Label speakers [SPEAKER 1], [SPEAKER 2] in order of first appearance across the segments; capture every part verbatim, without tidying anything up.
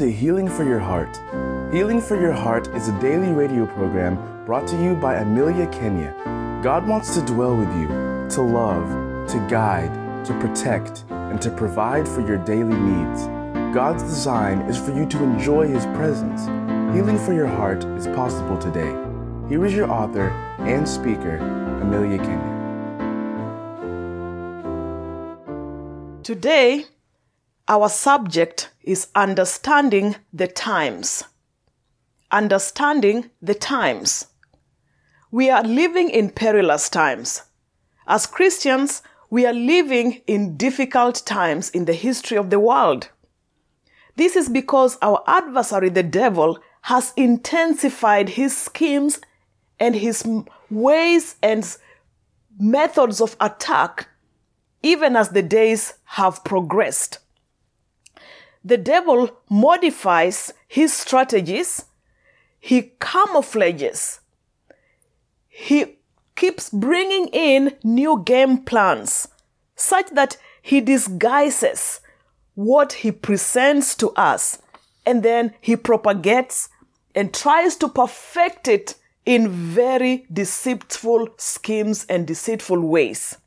[SPEAKER 1] to Healing for Your Heart. Healing for Your Heart is a daily radio program brought to you by Amelia Kenya. God wants to dwell with you, to love, to guide, to protect, and to provide for your daily needs. God's design is for you to enjoy His presence. Healing for Your Heart is possible today. Here is your author and speaker, Amelia Kenya.
[SPEAKER 2] Today, our subject is understanding the times. Understanding the times. We are living in perilous times. As Christians, we are living in difficult times in the history of the world. This is because our adversary, the devil, has intensified his schemes and his ways and methods of attack even as the days have progressed. The devil modifies his strategies, he camouflages, he keeps bringing in new game plans such that he disguises what he presents to us, and then he propagates and tries to perfect it in very deceitful schemes and deceitful ways.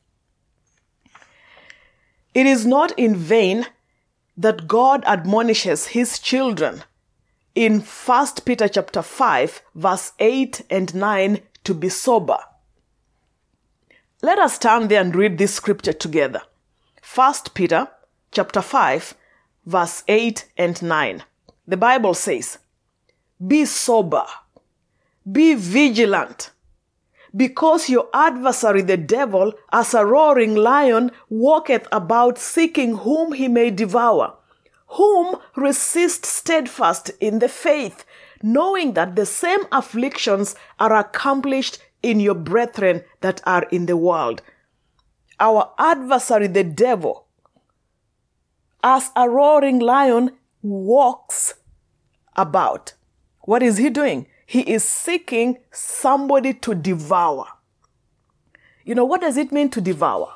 [SPEAKER 2] It is not in vain that God admonishes his children in First Peter chapter five, verse eight and nine to be sober. Let us turn there and read this scripture together. First Peter chapter five, verse eight and nine. The Bible says, "Be sober, be vigilant, because your adversary the devil, as a roaring lion, walketh about seeking whom he may devour. Whom resist steadfast in the faith, knowing that the same afflictions are accomplished in your brethren that are in the world." Our adversary the devil, as a roaring lion, walks about. What is he doing? He is seeking somebody to devour. You know, what does it mean to devour?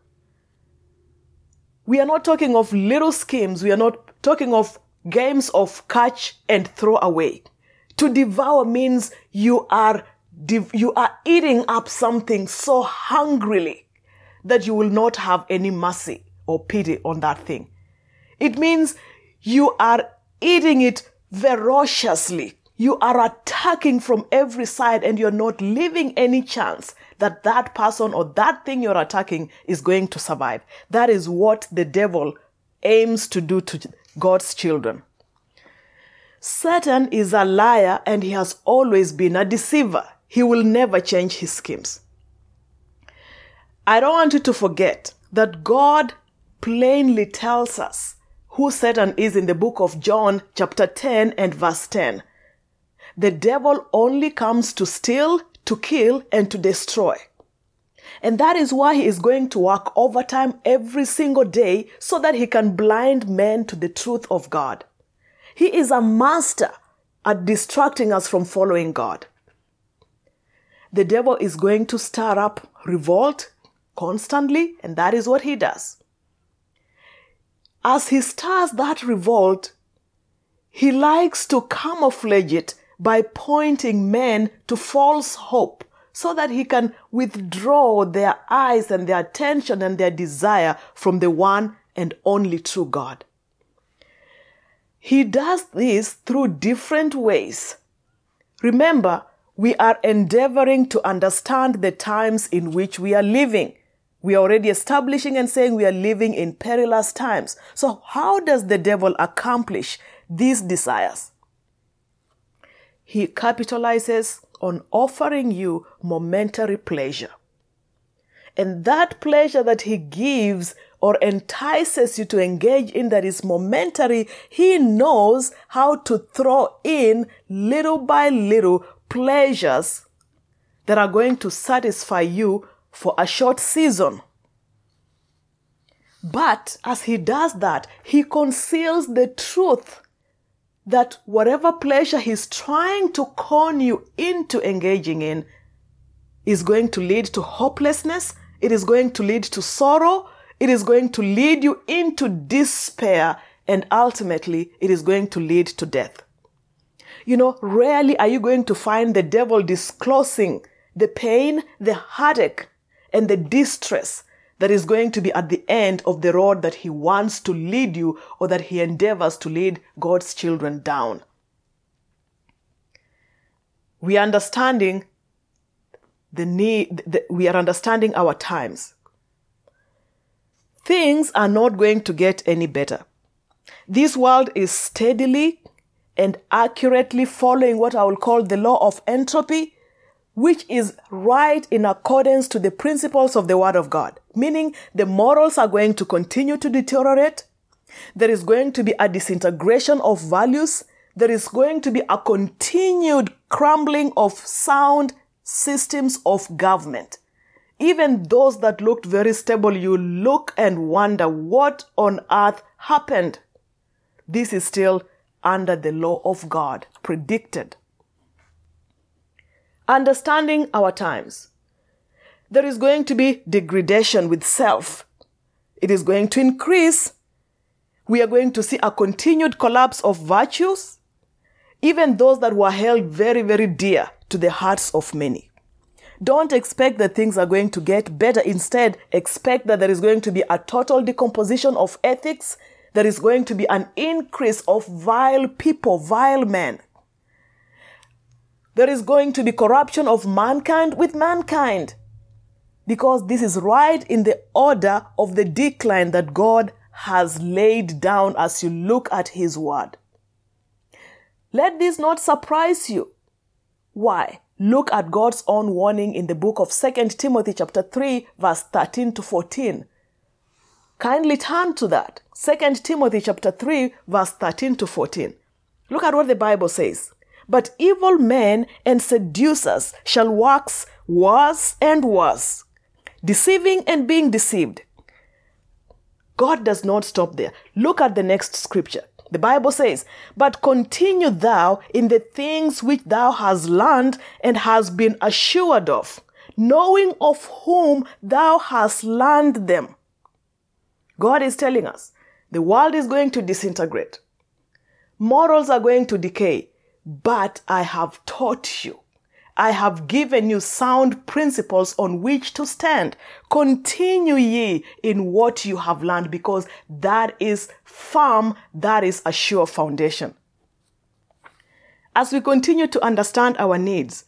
[SPEAKER 2] We are not talking of little schemes. We are not talking of games of catch and throw away. To devour means you are, you are eating up something so hungrily that you will not have any mercy or pity on that thing. It means you are eating it ferociously. You are attacking from every side and you're not leaving any chance that that person or that thing you're attacking is going to survive. That is what the devil aims to do to God's children. Satan is a liar and he has always been a deceiver. He will never change his schemes. I don't want you to forget that God plainly tells us who Satan is in the book of John chapter ten and verse ten. The devil only comes to steal, to kill, and to destroy. And that is why he is going to work overtime every single day so that he can blind men to the truth of God. He is a master at distracting us from following God. The devil is going to stir up revolt constantly, and that is what he does. As he stirs that revolt, he likes to camouflage it by pointing men to false hope so that he can withdraw their eyes and their attention and their desire from the one and only true God. He does this through different ways. Remember, we are endeavoring to understand the times in which we are living. We are already establishing and saying we are living in perilous times. So how does the devil accomplish these desires? He capitalizes on offering you momentary pleasure. And that pleasure that he gives or entices you to engage in that is momentary, he knows how to throw in little by little pleasures that are going to satisfy you for a short season. But as he does that, he conceals the truth that whatever pleasure he's trying to con you into engaging in is going to lead to hopelessness, it is going to lead to sorrow, it is going to lead you into despair and ultimately it is going to lead to death. You know, rarely are you going to find the devil disclosing the pain, the heartache, and the distress that is going to be at the end of the road that he wants to lead you, or that he endeavors to lead God's children down. We are understanding the need, the, we are understanding our times. Things are not going to get any better. This world is steadily and accurately following what I will call the law of entropy, which is right in accordance to the principles of the Word of God. Meaning the morals are going to continue to deteriorate. There is going to be a disintegration of values. There is going to be a continued crumbling of sound systems of government. Even those that looked very stable, you look and wonder what on earth happened. This is still under the law of God, predicted. Understanding our times. There is going to be degradation with self. It is going to increase. We are going to see a continued collapse of virtues, even those that were held very, very dear to the hearts of many. Don't expect that things are going to get better. Instead, expect that there is going to be a total decomposition of ethics. There is going to be an increase of vile people, vile men. There is going to be corruption of mankind with mankind, because this is right in the order of the decline that God has laid down as you look at His Word. Let this not surprise you. Why? Look at God's own warning in the book of Second Timothy chapter three, verse thirteen to fourteen. Kindly turn to that. Second Timothy chapter three, verse thirteen to fourteen. Look at what the Bible says. But evil men and seducers shall wax worse and worse, deceiving and being deceived. God does not stop there. Look at the next scripture. The Bible says, but continue thou in the things which thou hast learned and hast been assured of, knowing of whom thou hast learned them. God is telling us the world is going to disintegrate. Morals are going to decay. But I have taught you. I have given you sound principles on which to stand. Continue ye in what you have learned, because that is firm, that is a sure foundation. As we continue to understand our needs,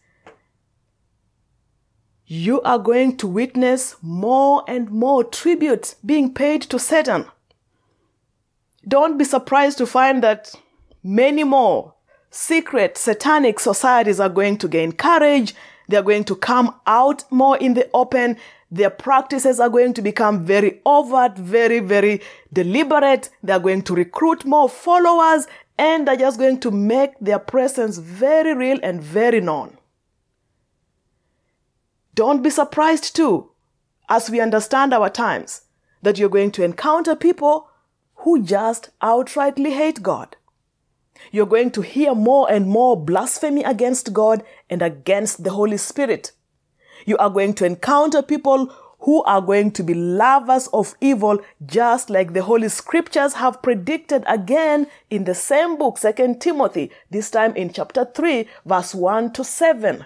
[SPEAKER 2] you are going to witness more and more tributes being paid to Satan. Don't be surprised to find that many more secret satanic societies are going to gain courage. They are going to come out more in the open. Their practices are going to become very overt, very, very deliberate. They are going to recruit more followers, and they're just going to make their presence very real and very known. Don't be surprised too, as we understand our times, that you're going to encounter people who just outrightly hate God. You're going to hear more and more blasphemy against God and against the Holy Spirit. You are going to encounter people who are going to be lovers of evil, just like the Holy Scriptures have predicted again in the same book, Second Timothy, this time in chapter three, verse one to seven.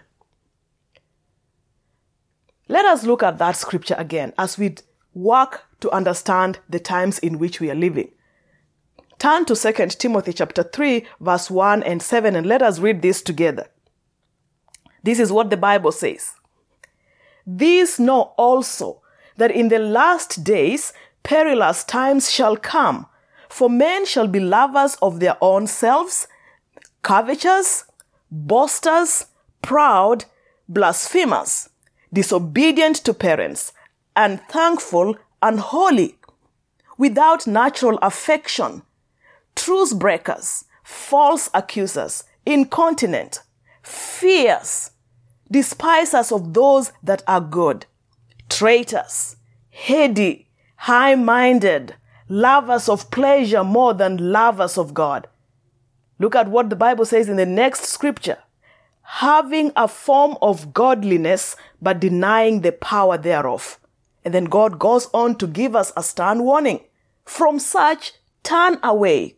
[SPEAKER 2] Let us look at that scripture again as we work to understand the times in which we are living. Turn to Second Timothy chapter three, verse one and seven, and let us read this together. This is what the Bible says. These know also that in the last days perilous times shall come, for men shall be lovers of their own selves, covetous, boasters, proud, blasphemers, disobedient to parents, unthankful, unholy, without natural affection, truce breakers, false accusers, incontinent, fierce, despisers of those that are good, traitors, heady, high-minded, lovers of pleasure more than lovers of God. Look at what the Bible says in the next scripture. Having a form of godliness, but denying the power thereof. And then God goes on to give us a stern warning. From such turn away.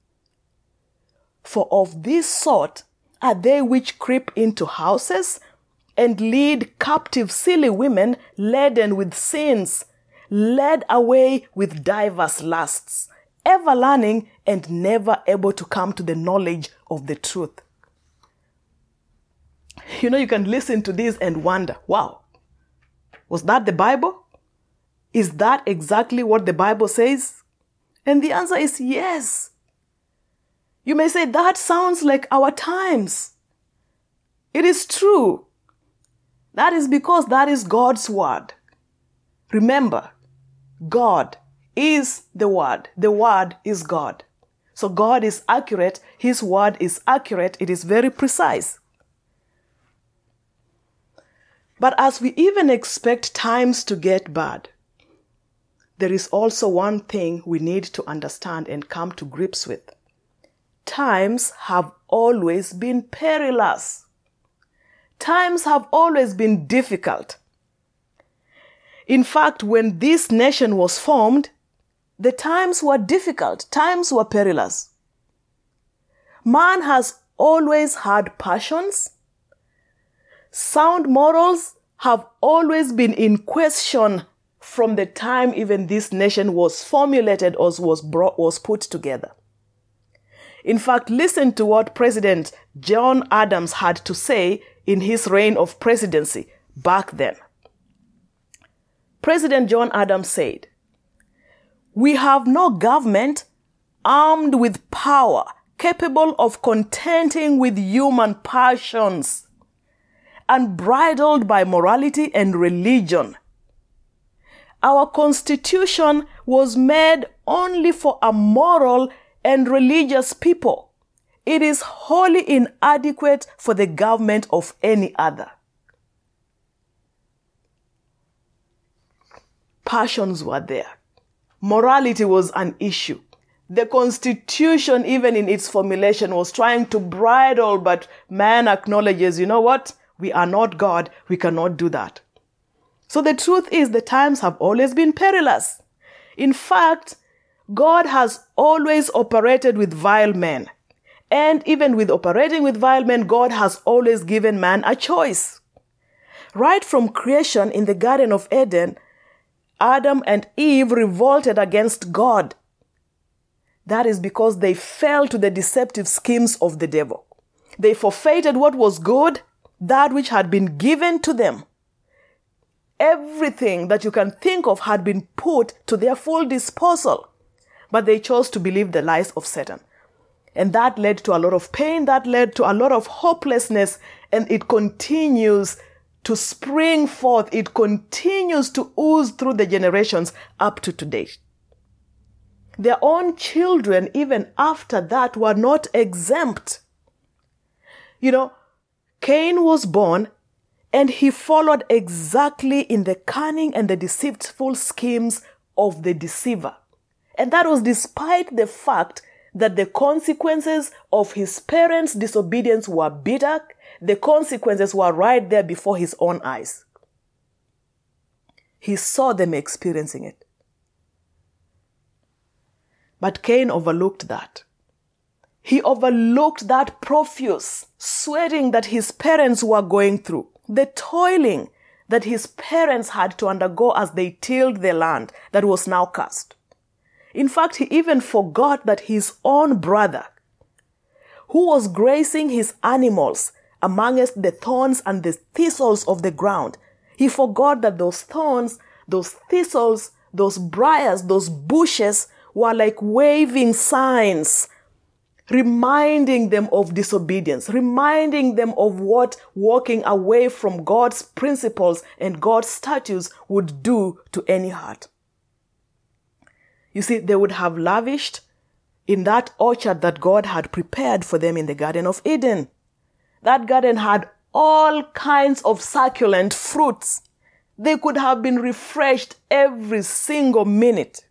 [SPEAKER 2] For of this sort are they which creep into houses and lead captive silly women laden with sins, led away with diverse lusts, ever learning and never able to come to the knowledge of the truth. You know, you can listen to this and wonder, wow, was that the Bible? Is that exactly what the Bible says? And the answer is yes. You may say, that sounds like our times. It is true. That is because that is God's word. Remember, God is the word. The word is God. So God is accurate. His word is accurate. It is very precise. But as we even expect times to get bad, there is also one thing we need to understand and come to grips with. Times have always been perilous. Times have always been difficult. In fact, when this nation was formed, the times were difficult. Times were perilous. Man has always had passions. Sound morals have always been in question from the time even this nation was formulated or was brought, was put together. In fact, listen to what President John Adams had to say in his reign of presidency back then. President John Adams said, "We have no government armed with power, capable of contenting with human passions, unbridled by morality and religion. Our Constitution was made only for a moral and religious people. It is wholly inadequate for the government of any other." Passions were there. Morality was an issue. The Constitution, even in its formulation, was trying to bridle, but man acknowledges, you know what? We are not God. We cannot do that. So the truth is, the times have always been perilous. In fact, God has always operated with vile men. And even with operating with vile men, God has always given man a choice. Right from creation in the Garden of Eden, Adam and Eve revolted against God. That is because they fell to the deceptive schemes of the devil. They forfeited what was good, that which had been given to them. Everything that you can think of had been put to their full disposal. But they chose to believe the lies of Satan. And that led to a lot of pain, that led to a lot of hopelessness, and it continues to spring forth. It continues to ooze through the generations up to today. Their own children, even after that, were not exempt. You know, Cain was born, and he followed exactly in the cunning and the deceitful schemes of the deceiver. And that was despite the fact that the consequences of his parents' disobedience were bitter. The consequences were right there before his own eyes. He saw them experiencing it. But Cain overlooked that. He overlooked that profuse sweating that his parents were going through, the toiling that his parents had to undergo as they tilled the land that was now cursed. In fact, he even forgot that his own brother, who was grazing his animals amongst the thorns and the thistles of the ground, he forgot that those thorns, those thistles, those briars, those bushes were like waving signs, reminding them of disobedience, reminding them of what walking away from God's principles and God's statutes would do to any heart. You see, they would have lavished in that orchard that God had prepared for them in the Garden of Eden. That garden had all kinds of succulent fruits. They could have been refreshed every single minute.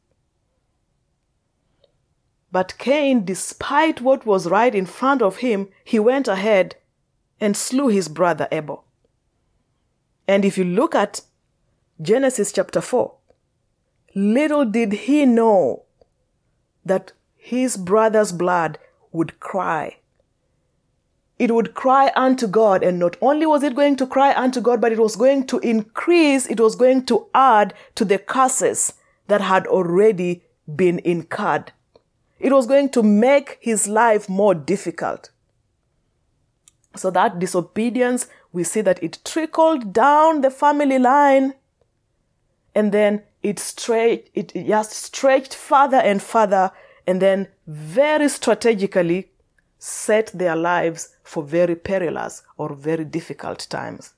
[SPEAKER 2] But Cain, despite what was right in front of him, he went ahead and slew his brother Abel. And if you look at Genesis chapter four, little did he know that his brother's blood would cry. It would cry unto God, and not only was it going to cry unto God, but it was going to increase, it was going to add to the curses that had already been incurred. It was going to make his life more difficult. So that disobedience, we see that it trickled down the family line, and then it stretched, it just stretched further and further, and then very strategically set their lives for very perilous or very difficult times.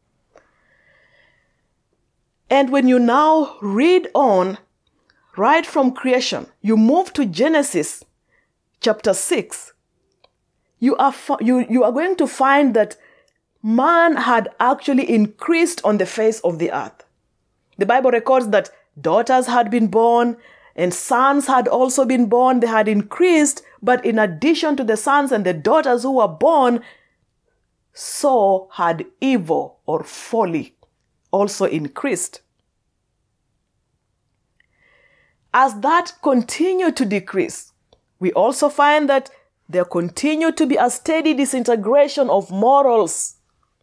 [SPEAKER 2] And when you now read on, right from creation, you move to Genesis chapter six, you are, you, you are going to find that man had actually increased on the face of the earth. The Bible records that daughters had been born, and sons had also been born. They had increased, but in addition to the sons and the daughters who were born, so had evil or folly also increased. As that continued to decrease, we also find that there continued to be a steady disintegration of morals.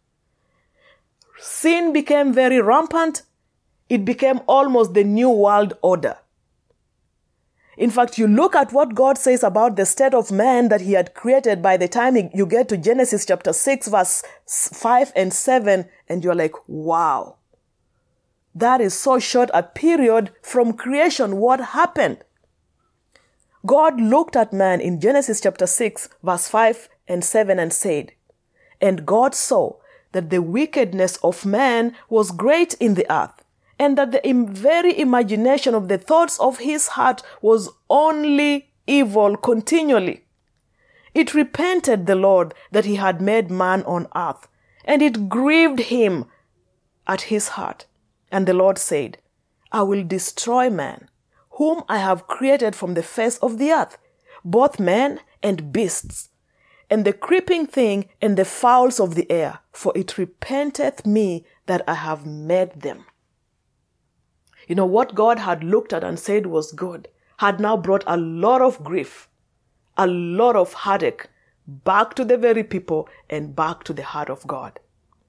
[SPEAKER 2] Sin became very rampant. It became almost the new world order. In fact, you look at what God says about the state of man that he had created by the time you get to Genesis chapter six, verse five and seven, and you're like, wow, that is so short a period from creation. What happened? God looked at man in Genesis chapter six, verse five and seven and said, "And God saw that the wickedness of man was great in the earth, and that the very imagination of the thoughts of his heart was only evil continually. It repented the Lord that he had made man on earth, and it grieved him at his heart. And the Lord said, I will destroy man, whom I have created from the face of the earth, both men and beasts, and the creeping thing and the fowls of the air, for it repenteth me that I have made them." You know, what God had looked at and said was good had now brought a lot of grief, a lot of heartache back to the very people and back to the heart of God.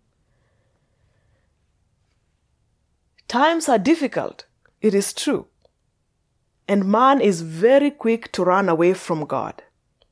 [SPEAKER 2] Times are difficult, it is true, and man is very quick to run away from God.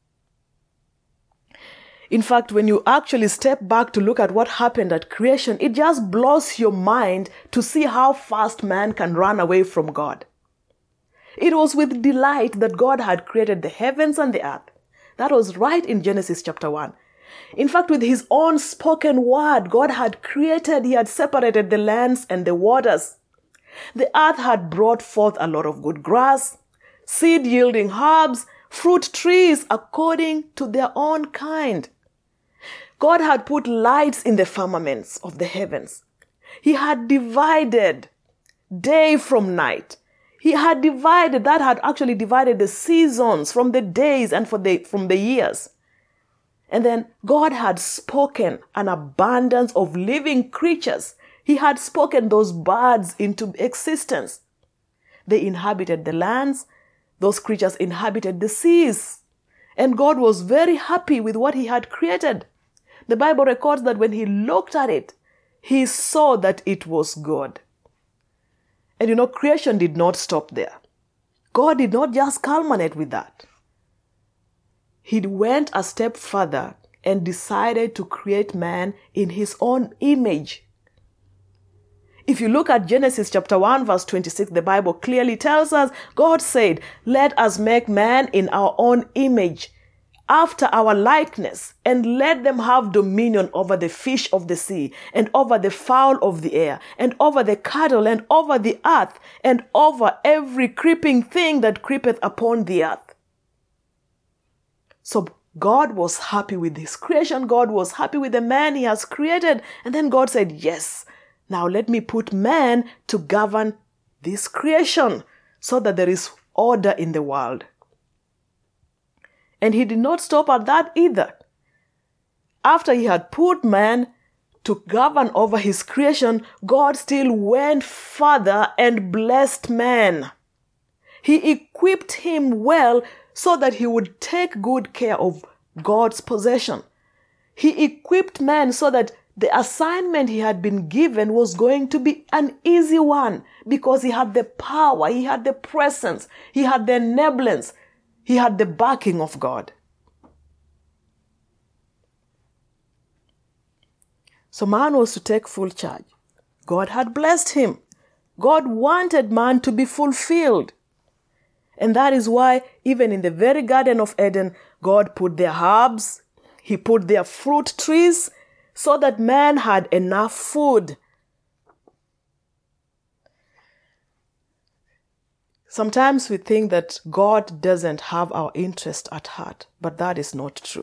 [SPEAKER 2] In fact, when you actually step back to look at what happened at creation, it just blows your mind to see how fast man can run away from God. It was with delight that God had created the heavens and the earth. That was right in Genesis chapter one. In fact, with his own spoken word, God had created, he had separated the lands and the waters. The earth had brought forth a lot of good grass, seed-yielding herbs, fruit trees according to their own kind. God had put lights in the firmaments of the heavens. He had divided day from night. He had divided, that had actually divided the seasons from the days and for the, from the years. And then God had spoken an abundance of living creatures. He had spoken those birds into existence. They inhabited the lands. Those creatures inhabited the seas. And God was very happy with what he had created. The Bible records that when he looked at it, he saw that it was good. And you know, creation did not stop there. God did not just culminate with that. He went a step further and decided to create man in his own image. If you look at Genesis chapter one, verse twenty-six, the Bible clearly tells us, God said, "Let us make man in our own image, after our likeness, and let them have dominion over the fish of the sea, and over the fowl of the air, and over the cattle, and over the earth, and over every creeping thing that creepeth upon the earth." So God was happy with his creation. God was happy with the man he has created. And then God said, yes, now let me put man to govern this creation so that there is order in the world. And he did not stop at that either. After he had put man to govern over his creation, God still went further and blessed man. He equipped him well so that he would take good care of God's possession. He equipped man so that the assignment he had been given was going to be an easy one, because he had the power, he had the presence, he had the enablance, he had the backing of God. So man was to take full charge. God had blessed him. God wanted man to be fulfilled. And that is why even in the very Garden of Eden, God put their herbs, he put their fruit trees, so that man had enough food. Sometimes we think that God doesn't have our interest at heart, but that is not true.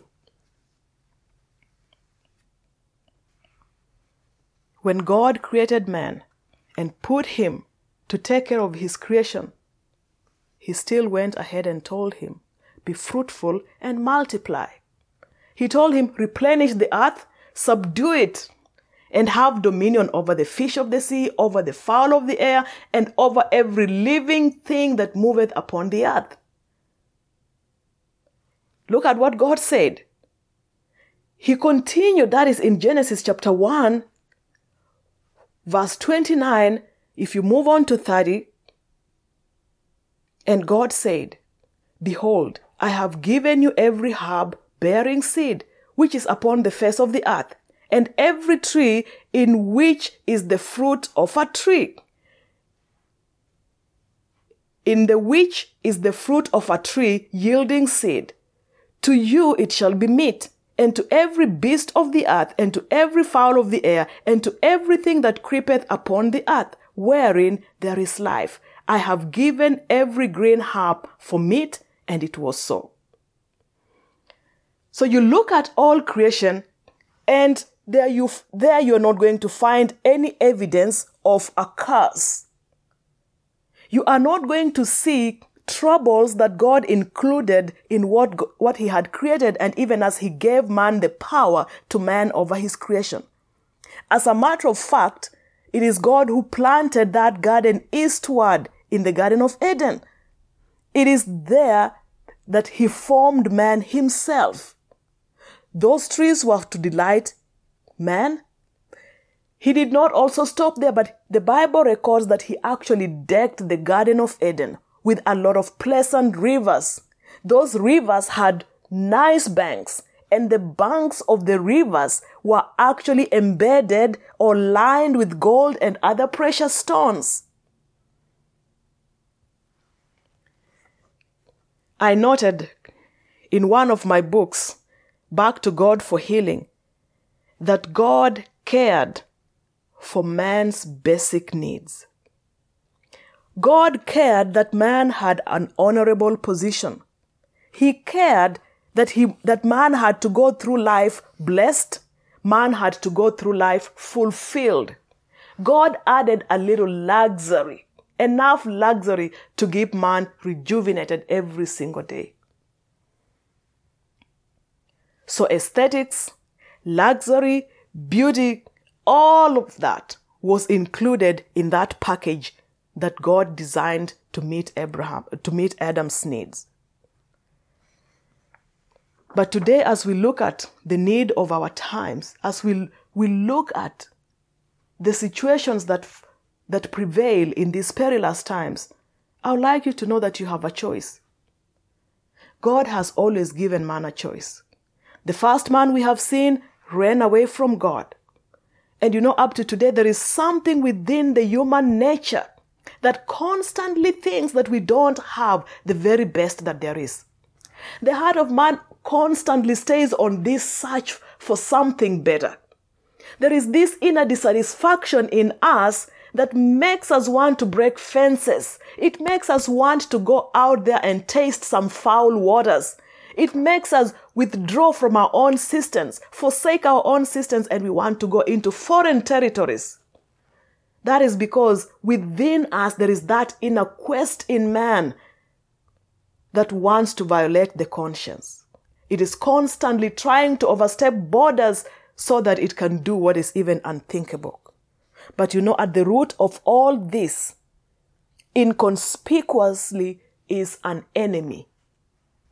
[SPEAKER 2] When God created man and put him to take care of his creation, he still went ahead and told him, be fruitful and multiply. He told him, replenish the earth, subdue it, and have dominion over the fish of the sea, over the fowl of the air, and over every living thing that moveth upon the earth. Look at what God said. He continued, that is in Genesis chapter one, verse twenty-nine, if you move on to thirty, and God said, behold, I have given you every herb bearing seed, which is upon the face of the earth, and every tree in which is the fruit of a tree, in the which is the fruit of a tree yielding seed. To you it shall be meat, and to every beast of the earth, and to every fowl of the air, and to everything that creepeth upon the earth, wherein there is life. I have given every green herb for meat, and it was so. So you look at all creation, and there you there you're not going to find any evidence of a curse. You are not going to see troubles that God included in what, what he had created, and even as he gave man the power to man over his creation. As a matter of fact, it is God who planted that garden eastward in the Garden of Eden. It is there that he formed man himself. Those trees were to delight man. He did not also stop there, but the Bible records that he actually decked the Garden of Eden with a lot of pleasant rivers. Those rivers had nice banks, and the banks of the rivers were actually embedded or lined with gold and other precious stones. I noted in one of my books, Back to God for Healing, that God cared for man's basic needs. God cared that man had an honorable position. He cared that he that man had to go through life blessed, man had to go through life fulfilled. God added a little luxury, enough luxury to keep man rejuvenated every single day. So aesthetics, luxury, beauty, all of that was included in that package that God designed to meet Abraham, to meet Adam's needs. But today, as we look at the need of our times, as we, we look at the situations that, that prevail in these perilous times, I would like you to know that you have a choice. God has always given man a choice. The first man we have seen ran away from God. And you know, up to today, there is something within the human nature that constantly thinks that we don't have the very best that there is. The heart of man constantly stays on this search for something better. There is this inner dissatisfaction in us that makes us want to break fences. It makes us want to go out there and taste some foul waters. It makes us withdraw from our own systems, forsake our own systems, and we want to go into foreign territories. That is because within us there is that inner quest in man that wants to violate the conscience. It is constantly trying to overstep borders so that it can do what is even unthinkable. But you know, at the root of all this, inconspicuously, is an enemy.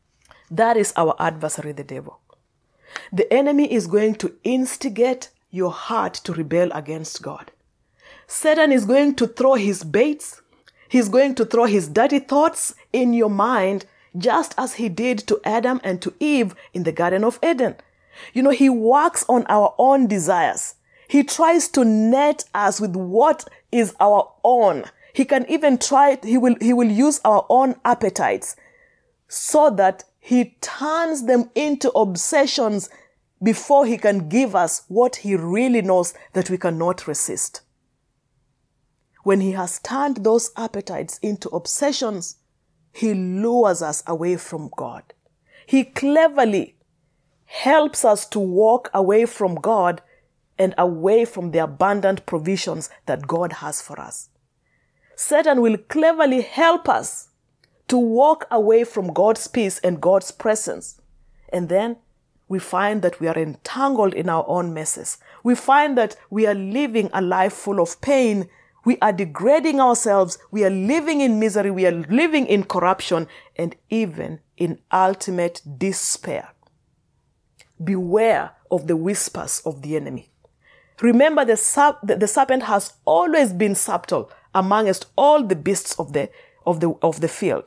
[SPEAKER 2] That is our adversary, the devil. The enemy is going to instigate your heart to rebel against God. Satan is going to throw his baits. He's going to throw his dirty thoughts in your mind, just as he did to Adam and to Eve in the Garden of Eden. You know, he works on our own desires. He tries to net us with what is our own. He can even try, he will, he will use our own appetites so that he turns them into obsessions before he can give us what he really knows that we cannot resist. When he has turned those appetites into obsessions, he lures us away from God. He cleverly helps us to walk away from God and away from the abundant provisions that God has for us. Satan will cleverly help us to walk away from God's peace and God's presence. And then we find that we are entangled in our own messes. We find that we are living a life full of pain. We are degrading ourselves. We are living in misery. We are living in corruption and even in ultimate despair. Beware of the whispers of the enemy. Remember, the, sub, the, the serpent has always been subtle amongst all the beasts of the, of the, of the field.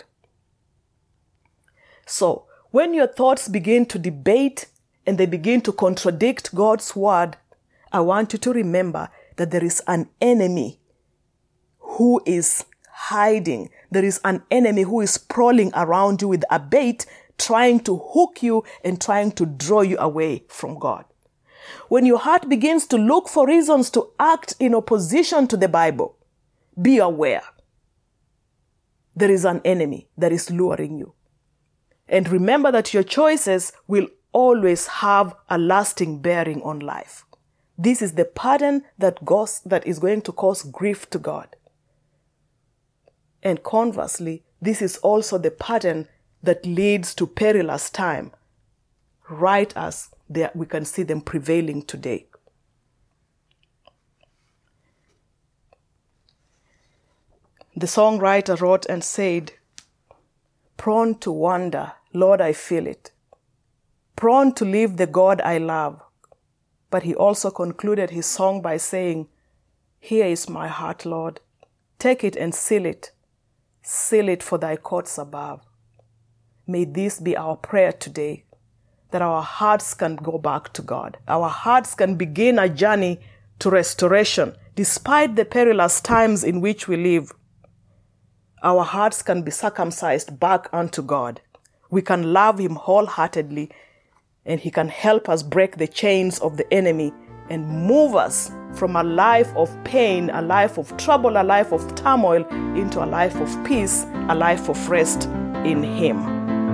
[SPEAKER 2] So, when your thoughts begin to debate and they begin to contradict God's word, I want you to remember that there is an enemy who is hiding. There is an enemy who is prowling around you with a bait, trying to hook you and trying to draw you away from God. When your heart begins to look for reasons to act in opposition to the Bible, be aware. There is an enemy that is luring you. And remember that your choices will always have a lasting bearing on life. This is the pattern that goes, that is going to cause grief to God. And conversely, this is also the pattern that leads to perilous time, right as there, we can see them prevailing today. The songwriter wrote and said, "Prone to wander, Lord, I feel it. Prone to leave the God I love." But he also concluded his song by saying, "Here is my heart, Lord. Take it and seal it. Seal it for thy courts above." May this be our prayer today, that our hearts can go back to God. Our hearts can begin a journey to restoration, despite the perilous times in which we live. Our hearts can be circumcised back unto God. We can love him wholeheartedly, and he can help us break the chains of the enemy and move us from a life of pain, a life of trouble, a life of turmoil, into a life of peace, a life of rest in him.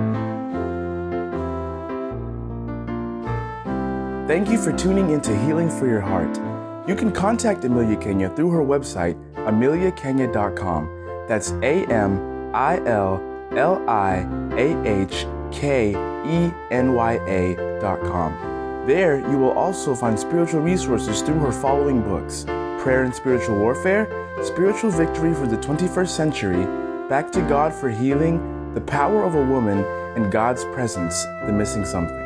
[SPEAKER 1] Thank you for tuning in to Healing for Your Heart. You can contact Amelia Kenya through her website, amelia kenya dot com. That's A M I L L I A H K E N Y A dot com. There, you will also find spiritual resources through her following books: Prayer and Spiritual Warfare, Spiritual Victory for the twenty-first Century, Back to God for Healing, The Power of a Woman, and God's Presence, The Missing Something.